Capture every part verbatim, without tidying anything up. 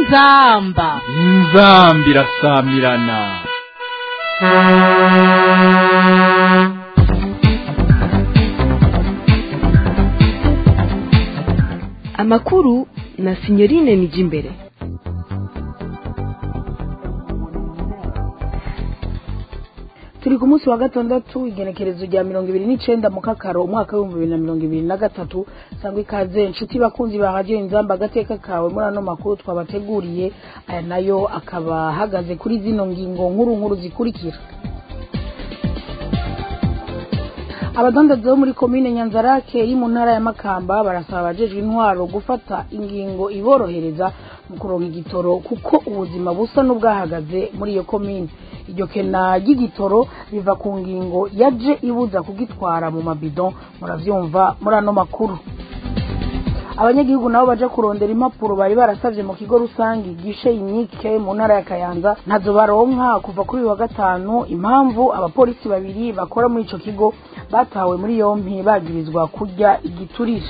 inzamba inzamba irasamirana. Amakuru na Signorine Nijimbere. Turi ku munsi wa gatandatu igenekerezo rya mirongo ibiri n'icenda mu kakaro umwaka w'ibihumbi bibiri na mirongo ibiri na gatatu. Sangwa ikaze inshuti bakunzi ba radio Inzamba agateka kawe muri ano makuru twabateguriye, aya nayo akaba hagaze kuri zino ngingo nkuru nkuru zikurikira. Abadandaza bo muri komine Nyanzarake iri mu ntara ya Makamba barasaba abajejwe intwaro gufata ingingo iborohereza mu kuronka igitoro kuko ubuzima busa n'ubwahagaze muri iyo komine. Iryo kena ry'igitoro biva ku ngingo yaje ibuza kugitwara mu mabido, muravyumva muri ano makuru. Abanyagihugu nabo baje kurondera impapuro bari barasavye mu kigo rusangi gishe imyike mu ntara ya Kayanza ntazo baronka kuva kuri wa gatanu. Impamvu abapolisi babiri bakora muri ico kigo batawe muri yompi bagirizwa kurya igiturisha.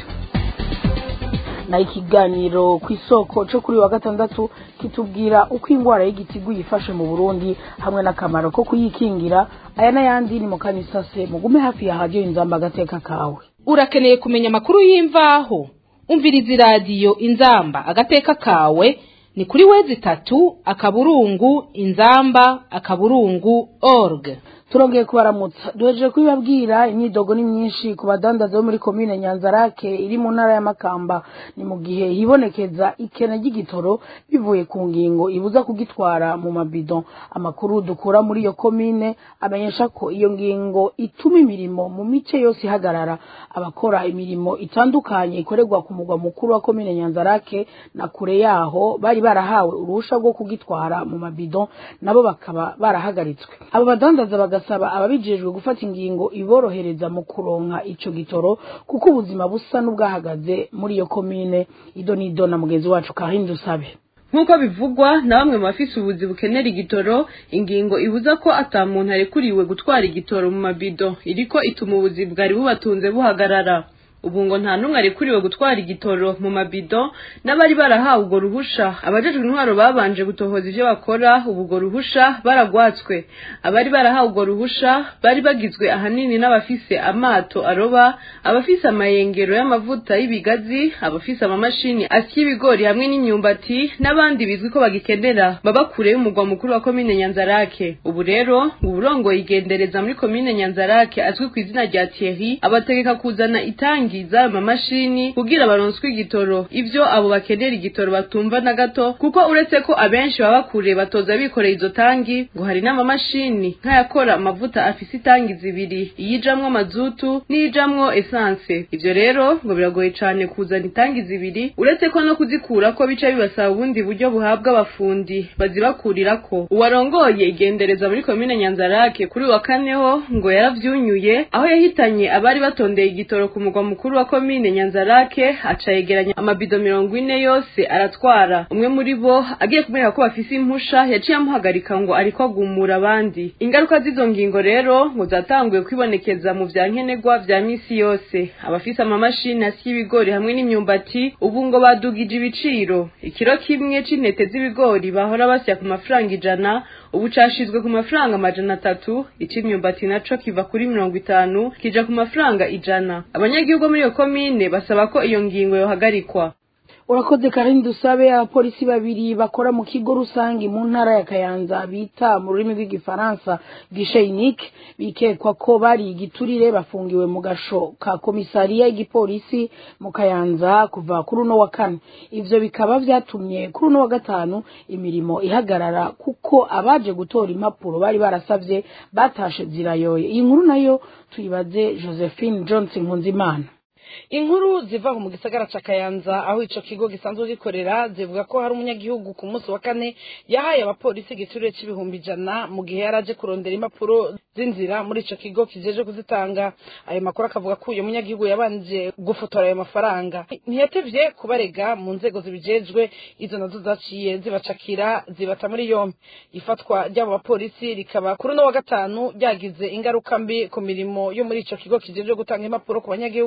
Na ikiganiro kw'isoko cyo kuri wa gatandatu kitubwira uko ingwara y'igitigu yifashe mu Burundi hamwe n'akamaro ko kuyikingira. Aya n'ayandi ni mu kanisase, mugume hafi ya radio Inzamba agateka kawe. Urakeneye kumenya amakuru y'imvaho? Umviriza radio Inzamba agateka kawe ni kuri wezi tatu akaburungu inzamba akaburungu org. Turongeye kubaramutsa, duhejeje kubibabwira imyidogo ni myinshi ku badandaza bo muri komine Nyanzarake iri mu ntara ya Makamba. Ni mu gihe hibonekeza ikena ry'igitoro bivuye ku ngingo ibuza kugitwara mu mabido. Amakuru dukura muri iyo komine amenyesha ko iyo ngingo ituma imirimo mu mice yose ihagarara. Abakora imirimo itandukanye ikorerwa ku mugwa mukuru wa komine Nyanzarake na kure yaho bari barahawe uruhusha rwo kugitwara mu mabido nabo bakaba barahagaritswe. Abo badandaza bagasaba ababijejwe gufata ingingo iborohereza mu kuronka ico gitoro kuko ubuzima busa n'ubwahagaze muri iyo komine. Ido nido na mugenzi wacu Kahindu Dusabe. Nkuko bivugwa na bamwe mu bafise ubuzi bukenera igitoro, ingingo ibuza ko ata muntu arekuriwe gutwara igitoro mu mabido iriko ituma ubuzi bwari bubatunze buhagarara. Ubu ngo nta numwe arekuriwe gutwara igitoro mu mabido n'abari barahawe ubwo ruhusha. Abajejwe intwaro babanje gutohoza ivyo bakora, ubu ubwo ruhusha baragwatswe. Abari barahawe ubwo ruhusha bari bagizwe ahanini n'abafise amato aroba, abafise amayengero y'amavuta y'ibigazi, abafise amamashini asya ibigori hamwe n'imyumbati n'abandi bizwi ko bagikenera baba kure y'umugwa mukuru wa komine Nyanzarake. Ubu rero uburongoye igendereza muri komine Nyanzarake azwi ku izina rya Thierry abategeka kuzana itangi za mamashini kugira baronswe igitoro. Ivyo abo bakenera igitoro batumva na gato kuko uretse ko abenshi baba kure batoza bikoreye izo tangi, ngo hari n'amamashini nk'ayakora amavuta afise itangi zibiri, iyijamwo mazutu n'iyijamwo essence. Ivyo rero ngo biragoye cane kuzana itangi zibiri, uretse ko no kuzikura ko bica bibasaba ubundi buryo buhabwa abafundi bazibakurirako. Uwarongoye igendereza muri komine Nyanzarake kuri wa kaneho ngo yaravyunyuye aho yahitanye abari batondeye igitoro ku mugwa mukuru wa komine Nyanzarake, aca yegeranya amabido mirongo ine yose aratwara. Umwe muri bo agiye kumenya ko bafise impusha yaciye amuhagarika ngo ariko agumura abandi. Ingaruka z'izo ngingo rero ngo zatanguye kwibonekeza mu vya nkenerwa vya misi yose. Abafise amamashini asya ibigori hamwe n'imyumbati ubu ngo badugije ibiciro. Ikiro kimwe c'intete z'ibigori bahora basya ku mafaranga ijana ubu cashizwe ku mafaranga amajana atatu, ic'imyumbati naco kiva kuri mirongo itanu kija ku mafaranga ijana. Abanyagihugu muri iyo komine basaba ko iyo ngingo yohagarikwa. Urakoze Karindu Dusabe. Abapolisi babiri bakora mu kigo rusangi mu ntara ya Kayanza bita mu rurimi rw'igifaransa Gisheyinik bikekwa ko bari igiturire bafungiwe mu gasho ka komisariya y'igipolisi mu Kayanza kuva kuri uno wa kane. Ivyo bikaba vyatumye kuri uno wa gatanu imirimo ihagarara kuko abaje gutora impapuro bari barasavye batashe zirayoye. Iyi nkuru nayo tuyibaze Josephine Johnson Nkunzimana. Inkuru ziva mu gisagara ca Kayanza aho ico kigo gisanzwe gikorera zivuga ko hari umunyagihugu ku munsi wa kane yahaye abapolisi igiturire c'ibihumbi ijana mu gihe yaraje kurondera impapuro z'inzira muri ico kigo kijeje kuzitanga. Ayo makuru akavuga ko uyo munyagihugu yabanje gufotora ayo mafaranga. Ntiyatevye kubarega mu nzego zibijejwe, izo nazo zaciye zibacakira zibata muri yompi. Ifatwa ry'abo bapolisi rikaba kuri no wa gatanu ryagize ingaruka mbi ku mirimo yo muri ico kigo kijeje gutanga impapuro ku banyagihugu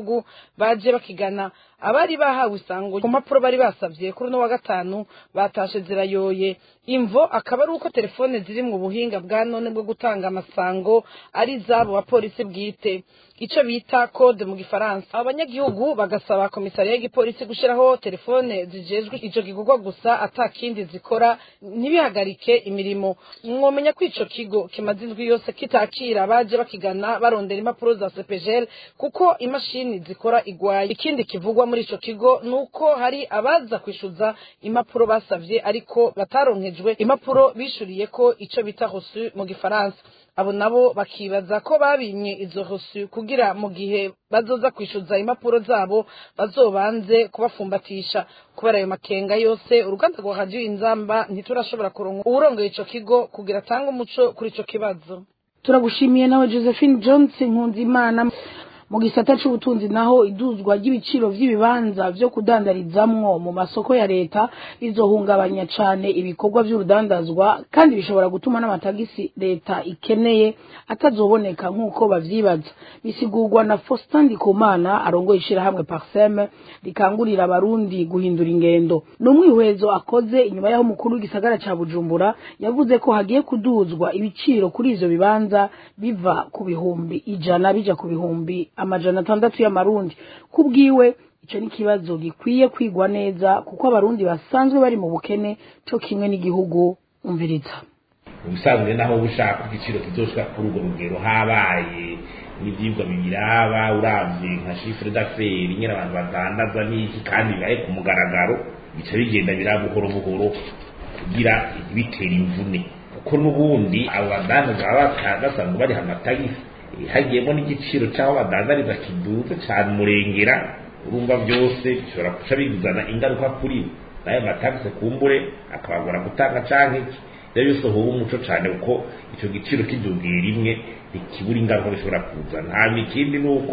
baje bakigana abari bahawe isango ku mpapuro bari basavye kuri uno wa gatanu batashe zirayoye. Imvo akaba ari uko telefone ziri mu buhinga bwa none bwo gutanga amasango ari zabo bapolisi bwite, ico bita code mu gifaransa. Abanyagihugu bagasaba komisariya y'igipolisi gushiraho telefone zijejwe ico gikorwa gusa atakindi zikora, ntibihagarike imirimo. Mwomenya ko ico kigo kimaze indwi yose kitakira baje bakigana barondera impapuro za C P G L kuko imashini zikora igwaye. Ikindi kivugwa muri ico kigo nuko hari abaza kwishuza impapuro basavye ariko bataronkejwe impapuro bishuriye ko ico bita reçu mu gifaransa. Abo nabo bakibaza ko babinye izo reçu kugira mu gihe bazoza kwishuza impapuro zabo bazobanze kubafumbatisha. Kubera ayo makenga yose uruganda rwa Radio Inzamba ntiturashobora kuronka uwurongoye ico kigo kugira atanga umuco kuri ico kibazo. Turagushimiye nawe Josephine Johnson Nkunzimana. Mu gisata c'ubutunzi naho iduzwa ry'ibiciro vy'ibibanza vyo kudandarizamwo mu masoko ya leta bizohungabanya cane ibikorwa vy'urudandazwa kandi bishobora gutuma n'amatagisi leta ikeneye atazoboneka nk'uko bavyibaza. Bisigurwa na Faustin Ndikumana arongoye ishirahamwe Parsem rikangurira abarundi guhindura ingendo. N'umwihwezo akoze inyuma yaho mukuru w'igisagara ca Bujumbura yavuze ko hagiye kuduzwa ibiciro kuri ivyo bibanza biva ku bihumbi ijana bija ku bihumbi amajana atandatu y'amarundi. Kubwiwe ico ni kibazo gikwiye kwigwa neza kuko abarundi basanzwe bari mu bukene cyo kimwe n'igihugu. Umviriza ubusanzwe naho bushaka igiciro kizoshika kuri urwo rugero habaye n'ivyibwa bibiraba uravye nka chiffre d'affaires nyene abantu badandaza n'iki kandi bibaye ku mugaragaro bica bigenda birabuhoro buhoro kugira bitera imvune kuko n'ubundi abo badandaza baba basanzwe bari amatagisi hagiyemo n'igiciro cy'aho badandariza kiduze cyane umurengera. Urumva byose bishobora guca biguzana ingaruka kuri nayo matagisi kumbure akabagora gutanga canke rero yose ho umuco cyane uko ico giciro kidugiye rimwe ikibura ingaruka bishobora kuzana. Hanyuma ikindi nuko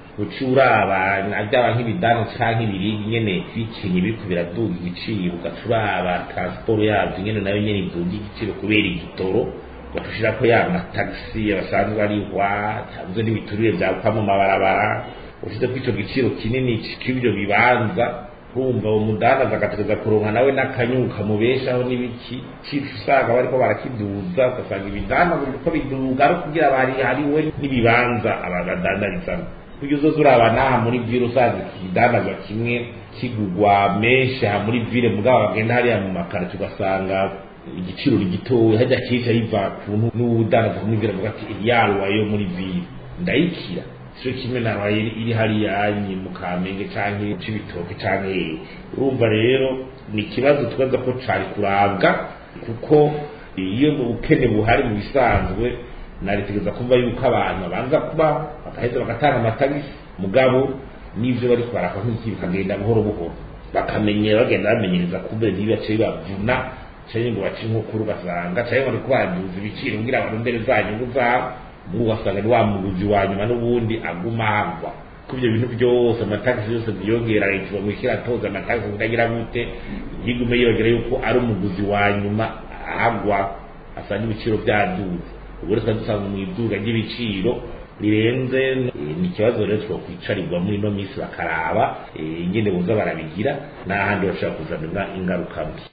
ucuraba najya nk'ibidano canke ibirigi nyene bikinye biriko biraduga igiciro ugacuraba transport yavyo nyene nayo nyene iduga igiciro kubera igitoro batushira ko ya mataxi abasanzwe ari wa cyangwa n'ibiturire bya kwa mu mabarabara ufite ko ico giciro kinini cy'ibyo bibanza kumva umudana zagatereza kuronka nawe nakanyuka mubeshaho n'ibiki cy'usanga bariko barakiduza ugasanga ibidana ko biduga ari kugira bari hariwe n'ibibanza abadadandarizamo kugira uzoza urabana muri vile usanzwe ikidandazwa kimwe kigugwa menshi muri vile mugabo bagenda hariya mu makara tugasanga igiciro gitowe hajya kica yiva kuntu n'udandaza kumubwira ngo ati yarwa yo muri vile ndayikira cyo kimwe na iri hari yanyi mu Kamenge canke c'ibitoke canke. Urumva rero ni kibazo twaza ko cari kurabwa kuko iyo ubukene buhari mu bisanzwe naritegeza kumva yuko abantu banza kuba bakaheza bagatanga amatagisi mugabo n'ivyo bari kubaraka nk'iki bikagenda buhoro buhoro bakamenyera bagenda bamenyereza kumbe ntibace bavuna cyane ngo baci nk'ukuru basanga cyane bari kwaduza ibiciro ngira barondere zanyungu zabo mugasanga ni wa muguzi wa nyuma n'ubundi aguma hagwa kubyo bintu byose amatagisi yose byongera leta bamwishyira toza amatagisi kutagira gute yigume yongera yuko ari umuguzi wa nyuma agwa asanga ibiciro byaduze. Ubwo rero dusanga mu iduga ry'ibiciro rirenze ni kibazo rero cyo kwicarirwa muri no misi bakaraba ingene buza barabigira n'ahandi bashaka kuzana ingaruka mbi.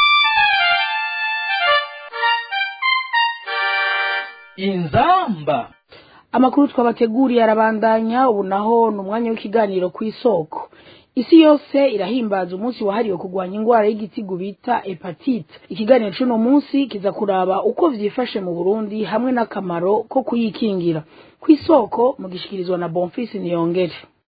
Inzamba amakuru twabateguriye arabandanya. Ubu naho n'umwanya w'ikiganiro ku isoko. Isi yose irahimbaza umunsi wahariwe kugwanya ingwara y'igitigu bita hepatite. Ikiganiro cy'uno munsi kiza kuraba uko vyifashe mu Burundi hamwe n'akamaro ko kuyikingira. Ku isoko mugishikirizwa na Bonfils Niyongere.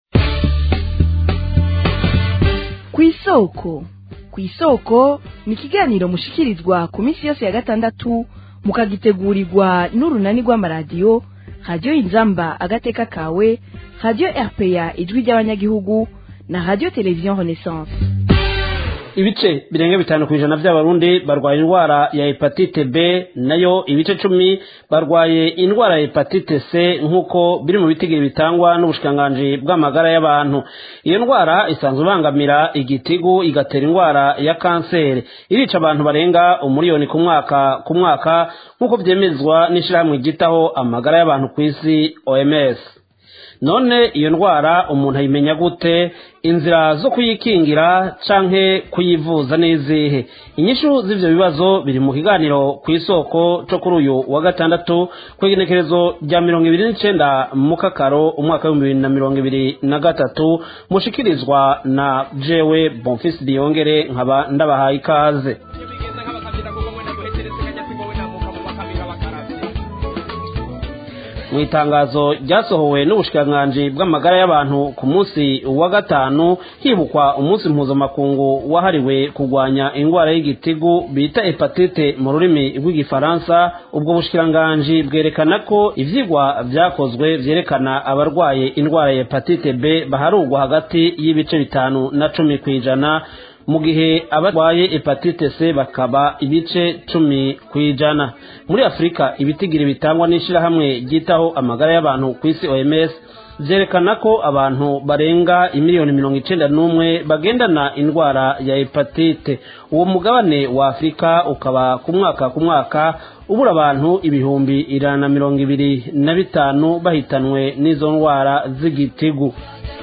Ku isoko ku isoko ni ikiganiro mushikirizwa ku minsi yose ya gatandatu mukagitegurirwa n'urunani rw'amaradiyo Radio Inzamba agateka kawe, Radio R P A ijwi ry'abanyagihugu na Radio Television Renaissance. Ibice birenga bitanu kwijana by'abarundi barwaye indwara ya hepatite B, nayo ibice cumi barwaye indwara ya hepatite C nkuko biri mu bitigiri bitangwa n'ubushikanganje bw'amagara y'abantu. Iyo ndwara isanzwe bangamira igitigu igatera indwara ya kanseri, irica abantu barenga umuriyoni ku mwaka ku mwaka nkuko byemezwa n'ishirahamwe gitaho amagara y'abantu ku isi O M S. none iyo ndwara umuntu ayimenya gute, inzira zo kuyikingira canke kuyivuza n'izihe? Inyishu z'ivyo bibazo biri mu kiganiro ku isoko cyo kuri uyu wa gatandatu kw'igenekerezo rya mirongo ibiri n'icenda mu kakaro umwaka w'ibihumbi bibiri na mirongo ibiri na gatatu, mushikirizwa na jewe Bonfils Biyongere, nkaba ndabahaye ikaze. mu itangazo ryasohowe n'ubushikiranganji bw'amagara y'abantu ku munsi wa gatanu hibukwa umunsi mpuzamakungu wahariwe kurwanya indwara y'igitigu bita hepatite mu rurimi rw'igifaransa, ubwo bushikiranganji bwerekana ko ivyigwa vyakozwe vyerekana abarwaye indwara ya hepatite B baharugwa hagati y'ibice bitanu na cumi kw'ijana, mu gihe abarwaye hepatite C bakaba ibice cumi kw'ijana. Muri Afrika ibitigiri bitangwa n'ishirahamwe ryitaho amagara y'abantu ku isi O M S vyerekana ko abantu barenga imiliyoni mirongo icenda n'umwe bagendana indwara ya hepatite. Uwo mugabane wa Afrika ukaba ku mwaka ku mwaka ubura abantu ibihumbi ijana na mirongo ibiri na bitanu bahitanwe n'izo ndwara z'igitigu.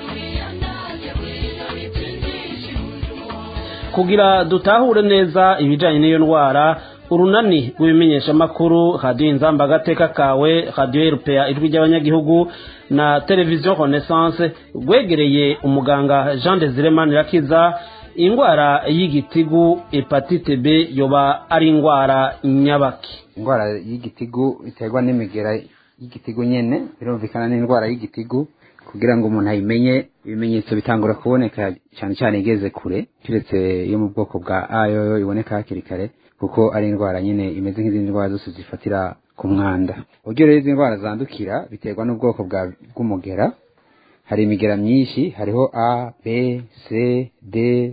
Kugira dutahure neza ibijanye n'iyo ndwara, urunani rw'ibimenyesha makuru Radio Inzamba Agateka Kawe, Radio R P A ijwi ry'abanyagihugu na Television Renaissance rwegereye umuganga Jean Desire Manirakiza indwara y'igitigu hepatite B yoba ari indwara nyabaki. Indwara y'igitigu iterwa n'imigera y'igitigu nyene, birumvikana n'indwara y'igitigu. Kugira ngo umuntu ayimenye, ibimenyetso bitangura kuboneka cyane cyane igeze kure, kiretse yo mu bwoko bwa A yo iboneka hakiri kare, kuko ari indwara nyine imeze nk'izindi ndwara zose zifatira ku mwanda. Uburyo rero izi ndwara zandukira biterwa n'ubwoko bwa bw'umugera. Hari imigera myinshi, hariho A, B, C, D,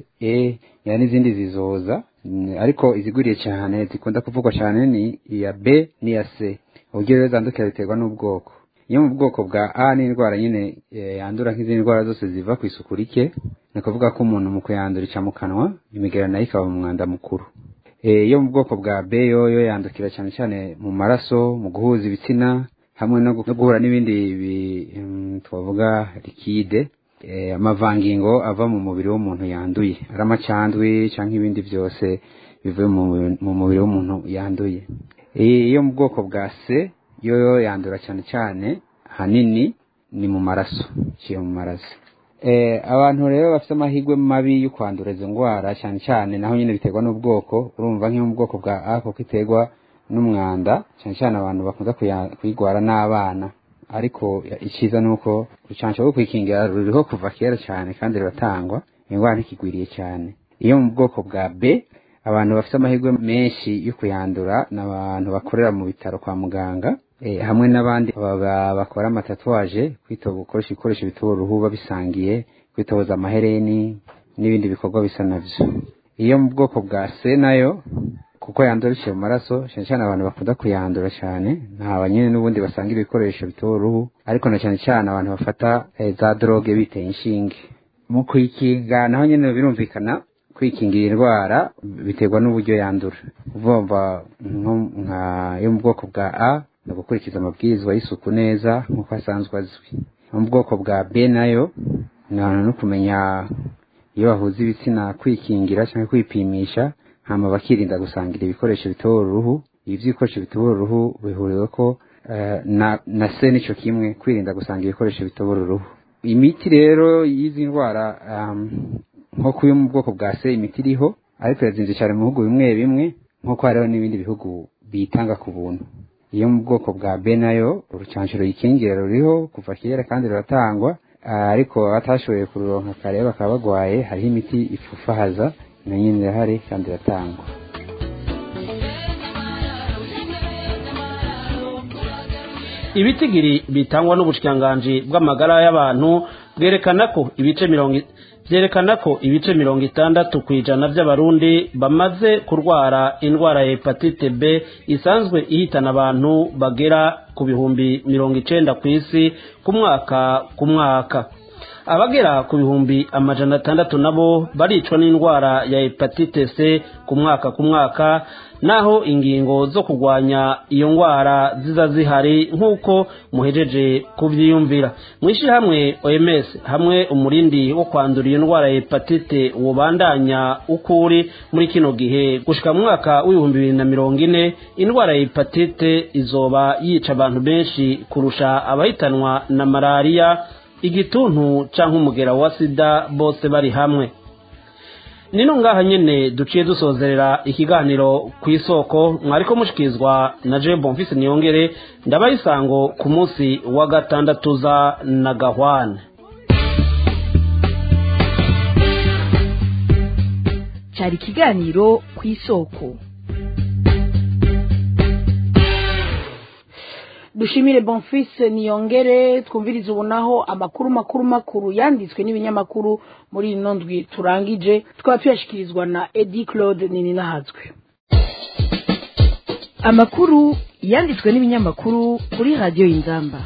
E, ya n'izindi zizoza, ariko iziguriye cyane zikunda kuvugwa cyane ni iya B n'iya C. Uburyo rero zandukira biterwa n'ubwoko. Iyo mu bwoko bwa A ni indwara nyine yandura nk'izindi ndwara zose ziva ku isuku rike, ni kuvuga ko umuntu mu kuyandura ica mu kanwa, imigera nayo ikaba mu mwanda mukuru. Iyo mu bwoko bwa B yo yo yandukira cyane cyane mu maraso, mu guhuza ibitsina, hamwe no guhura n'ibindi twavuga likide, amavangingo ava mu mubiri w'umuntu yanduye, ari amacandwi cyangwa ibindi byose bivuye mu mubiri w'umuntu yanduye. Iyo mu bwoko bwa C yo yandura cyane cyane hanini ni mu maraso, ciye mu maraso. Eh abantu rero bafite amahigwe mabi yo kwandura izo ndwara cyane cyane naho nyine biterwa n'ubwoko. Urumva nk'iyo mu bwoko bwa A ko kiterwa n'umwanda, cyane cyane abantu bakunda kuyigwara n'abana, ariko ikiza nuko urucanco rwo kwikingira ruriho kuva kera cyane kandi ruratangwa, indwara ntikigwiriye cyane. Iyo mu bwoko bwa B abantu bafite amahigwe menshi yo kuyandura n'abantu bakorera mu bitaro kwa muganga, E, hamwe n'abandi bakora amatatuwaje, kwitoza gukoresha ibikoresho bitobora uruhu babisangiye, kwitoza amahereni n'ibindi bikorwa bisa navyo. Iyo mu bwoko bwa C nayo kuko yandura biciye mu maraso, cyane cyane abantu bakunda kuyandura cyane nta banyene n'ubundi basanga ibikoresho bitobora uruhu, ariko na cyane cyane abantu bafata e, za droge biteye inshinge. Mu kwikinga naho nyene birumvikana kwikingira indwara biterwa n'uburyo yandura. Uvumva nka yo mu bwoko bwa A no gukurikiza amabwirizwa y'isuku neza nk'uko asanzwe azwi. Mu bwoko bwa B nayo no kumenya iyo bahuza ibitsina kwikingira cyangwa kwipimisha, hama bakirinda gusangira ibikoresho bitobora uruhu. Ibi by'ibikoresho bitobora uruhu bihuriwe ko uh, na na C nico kimwe, kwirinda gusangira ibikoresho bitobora uruhu. Imiti rero y'izi ndwara um, nko kuyo mu bwoko bwa C imiti iriho, ariko yazinze cyane mu bihugu bimwe bimwe, nko hariho n'ibindi bihugu bitanga ku buntu. Iyo mu bwoko bwa B nayo urucanco ruyikingira ruriho kuva kera kandi ruratangwa, ariko atashoboye kururonka kare bakaba bagwaye, hariho imiti ifufahaza na nyine irahari kandi iratangwa. Ibitigiri bitangwa n'ubushikiranganji bw'amagara y'abantu bwerekana ko ibice mirongo vyerekana ko ibice mirongo itandatu kw'ijana by'abarundi bamaze kurwara indwara ya hepatite B isanzwe ihitana abantu bagera ku bihumbi mirongo icenda ku isi ku mwaka ku mwaka. abagera ku bihumbi amajana atandatu nabo baricwa n'indwara ya hepatite C ku mwaka ku mwaka, naho ingingo zo kurwanya iyo ndwara ziza zihari nk'uko muhejeje kuvyiyumvira. Mwishirahamwe O M S hamwe umurindi wo kwandura iyo ndwara ya hepatite wobandanya ukuri muri kino gihe gushika mu mwaka w'ibihumbi bibiri na mirongo ine, indwara ya hepatite izoba yica abantu benshi kurusha abahitanwa na malaria, igituntu canke umugera wa sida bose bari hamwe. Nino ngaha nyene duciye dusozerera ikiganiro ku isoko, mwariko mushikizwa na Je Bonfils Niyongere, ndabayisango ku munsi wa gatandatu za na Gahwane. Cari ikiganiro ku isoko. Dushimire Bonfils Niyongere. Twumviriza ubunaho amakuru makuru makuru yanditswe n'ibinyamakuru muri ino ndwi turangije, twaba tuyashikirizwa na Edi Claude Nininahazwe. Amakuru yanditswe n'ibinyamakuru kuri Radio Inzamba.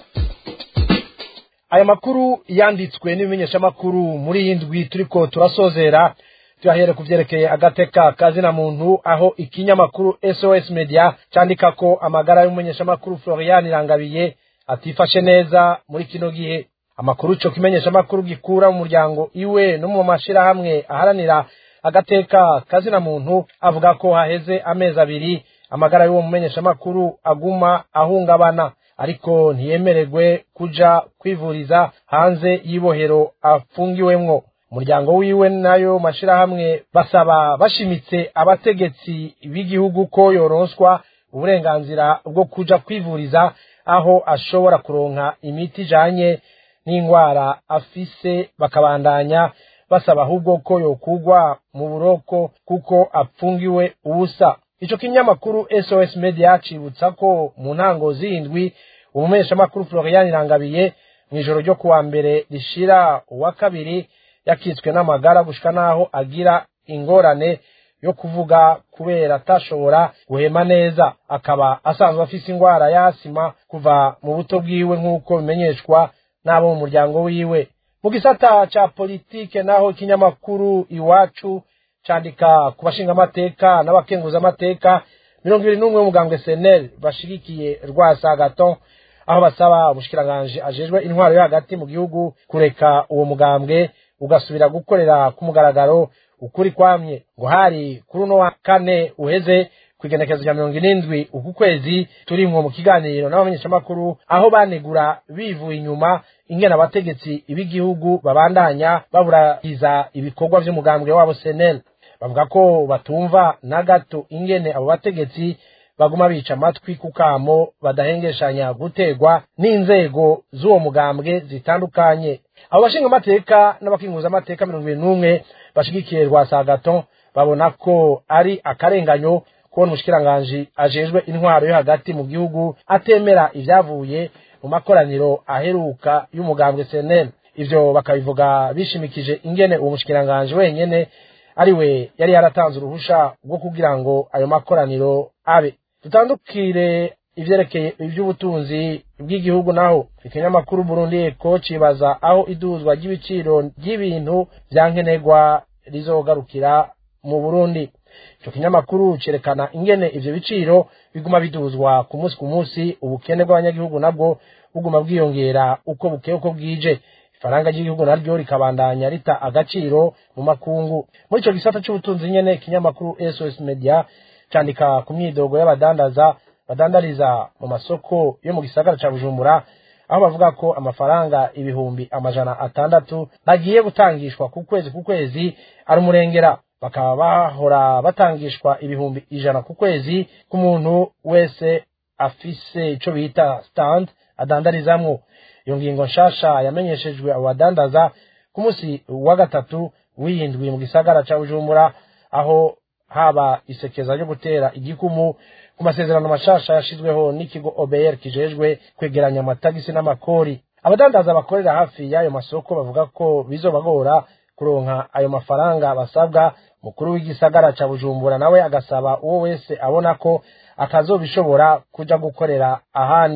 Aya makuru yanditswe n'ibimenyesha makuru muri iyi ndwi turiko turasozera, tuyahere kuvyerekeye agateka kazina muntu, aho ikinyamakuru S O S Media candika ko amagara y'umumenyesha makuru Florian Irangabiye atifashe neza muri kino gihe. Amakuru cyo kimenyesha makuru gikura mu muryango iwe no mu mashira hamwe aharanira agateka kazina muntu avuga ko haheze amezi abiri amagara y'uwo mumenyesha makuru aguma ahungabana, ariko ntiyemererwe kuja kwivuriza hanze yibohero afungiwemwo. Umuryango wiwe nayo mashira hamwe basaba bashimitse abategetsi b'igihugu ko yoronswa uburenganzira bwo kuja kwivuriza aho ashobora kuronka imiti janye n'ingwara afise, bakabandanya basaba ahubwo ko yokugwa mu buroko kuko apfungiwe ubusa. Ico kinyamakuru S O S Media cibutsa ko mu ntango zindwi umumenyesha makuru Florian Irangabiye mwijoro ryo kuwa mbere rishira uwa kabiri yakitswe n'amagara gushika naho agira ingorane yo kuvuga kubera atashobora guhema neza, akaba asanzwe afise ingwara ya asima kuva mu buto bwiwe nk'uko bimenyeshwa n'abo mu muryango wiwe. Mu gisata ca politike naho ikinyamakuru Iwacu candika ku bashinga amateka n'abakenguza amateka mirongo ibiri n'umwe w'umugambwe C N L bashigikiye Rwasagaton, aho basaba ubushikiranganje ajejwe intwaro yo hagati mu gihugu kureka uwo mugambwe ugasubira gukorera ku mugaragaro ukuri kwamye. Ngo hari kuri uno wa kane uheze kwigenekezo rya mirongo irindwi uku kwezi turimwo mu kiganiro n'abamenyesha makuru, aho banegura bivuye inyuma ingena abategetsi ibigihugu babandanya baburahiza ibikorwa vy'umugambwe wabo C N L. Bavuga ko batumva na gato ingene abo bategetsi baguma bica amatwi kukamo badahengeshanya gutegwa n'inzego z'uwo mugambwe zitandukanye. Abo bashinga amateka n'abakinguza amateka mirongo ibiri n'umwe bashigikiye Rwasagaton babona ko ari akarenganyo kubona umushikiranganje ajejwe intwaro yo hagati mu gihugu atemera ivyavuye mu makoraniro aheruka y'umugambwe C N L. Ivyo bakabivuga bishimikije ingene uwo mushikiranganje wenyene ariwe yari yaratanze uruhusha rwo kugira ngo ayo makoraniro abe. Tutandukire ivyerekeye ivy'ubutunzi bw'igihugu naho ikinyamakuru Burundi Eko cibaza aho iduzwa ry'ibiciro ry'ibintu vyankenerwa rizogarukira mu Burundi. Ico kinyamakuru cerekana ingene ivyo biciro biguma biduzwa ku munsi ku munsi, ubukene bw'abanyagihugu nabwo buguma bwiyongera uko bukeye uko bwije. Ifaranga ry'igihugu naryo rikabandanya rita agaciro mu makungu. Muri ico gisata c'ubutunzi nyene ikinyamakuru S O S Media candika ku myidogo y'abadandaza badandariza mu masoko yo mu gisagara ca Bujumbura, aho bavuga ko amafaranga ibihumbi amajana atandatu bagiye gutangishwa ku kwezi ku kwezi ari umurengera, bakaba bahora batangishwa ibihumbi ijana ku kwezi ku muntu wese afise ico bita stand adandarizamwo. Iyo ngingo nshasha yamenyeshejwe abo badandaza ku munsi wa gatatu w'indwi mu gisagara ca Bujumbura, aho haba isekeza ryo gutera igikumu ku masezerano mashasha yashizweho n'ikigo O B R kijejwe kwegeranya amatagisi n'amakori. Abadandaza bakorera hafi y'ayo masoko bavuga ko bizobagora kuronka ayo mafaranga basabwa. Mukuru w'igisagara ca Bujumbura nawe agasaba uwo wese abona ko atazobishobora kuja gukorera ahandi.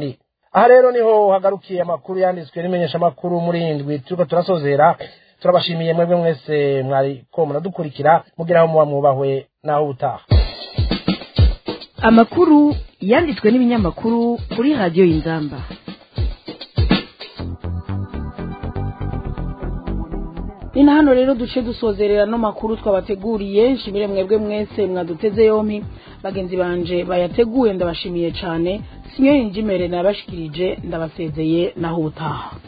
aha rero niho hagarukiye amakuru yanditswe n'imenyesha makuru muri indwi turiko turasozera turabashimiye mwebwe mwese mwari ko muradukurikira mugira aho muba mwubahwe naho ubutaha amakuru yanditswe n'ibinyamakuru kuri radiyo y'inzamba. ni na hano rero duce dusozerera no makuru twabateguriye. nshimire mwebwe mwese mwaduteze yompi, bagenzi banje bayateguye ndabashimiye cyane. Sinyo Njimere nabashikirije ndabasezeye naho ubutaha.